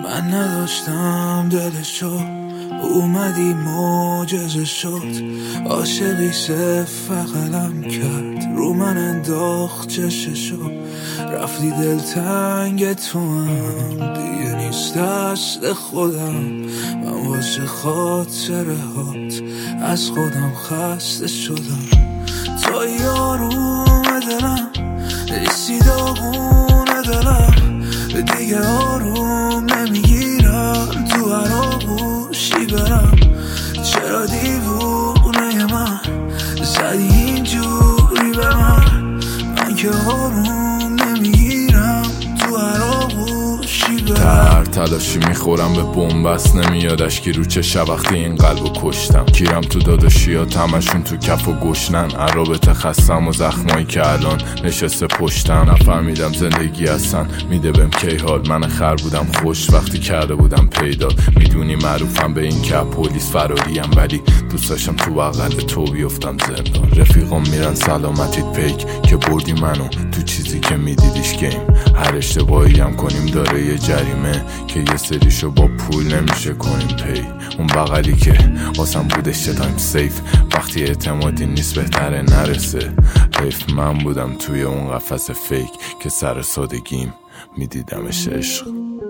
من نداشتم دلشو، اومدی معجزه شد. عاشقی صفر قلم کرد، رو من انداخت چششو. رفتی دلتنگ تو هم دیگه نیست دست خودم. من واسه خاطره هات از خودم خسته شدم. تو یاروم دلم، ایسی داغون دلم، دیگه آروم نمیگیرم تو هر آغوشی برم. چرا دیوونه من زدی اینجوری به من که آروم نمیگیرم تو هر آغوشی برم. تلاشی میخورم به بومبست، نمیادش که رو چه وقتی این قلبو کشتم. کیرم تو داداشیات همشون تو کف و گشنن، عرابت خستم و زخمایی که الان نشسته پشتم. نفهمیدم زندگی هستن میده بهم کی حال. من خر بودم خوش وقتی کرده بودم پیدا. میدونی معروفم به این که پلیس فراریم، ولی دوست داشتم تو بغل تو بیفتم زندان. رفیقام میرن سلامتیت پیک که بردی منو تو چیزی که میدیدیش گیم. هر اشتباهی هم کنیم داره یه جریمه که یه سریشو با پول نمیشه کنیم پی. اون بغلی که واسم بودش تایم سیف، وقتی اعتمادی نیست بهتره نرسه. حیف من بودم توی اون قفس فیک که سر سادگیم میدیدمش عشق.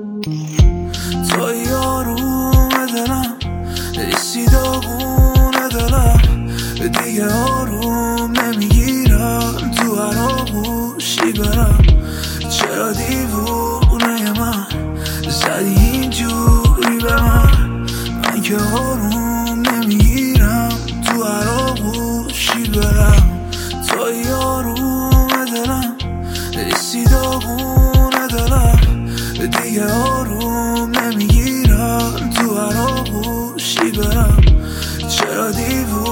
تو یاروم دلم، ایسی داغون دلم، دیگه آروم نمیگیرم تو هر آغوشی برم. چرا دیوونه من زدی اینجوری به من که آروم نمیگیرم تو هر آغوشی برم. تو یاروم دلم، ایسی داغون دلم، دیگه آروم نمیگیرم تو هر آغوشی برم. چرا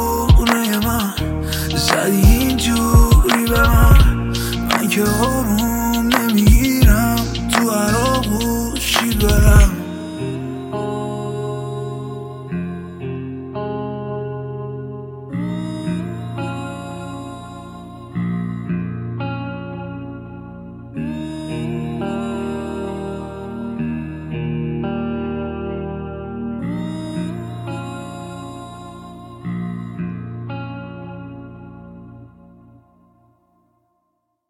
دیوونه من زدی اینجوری به من که آروم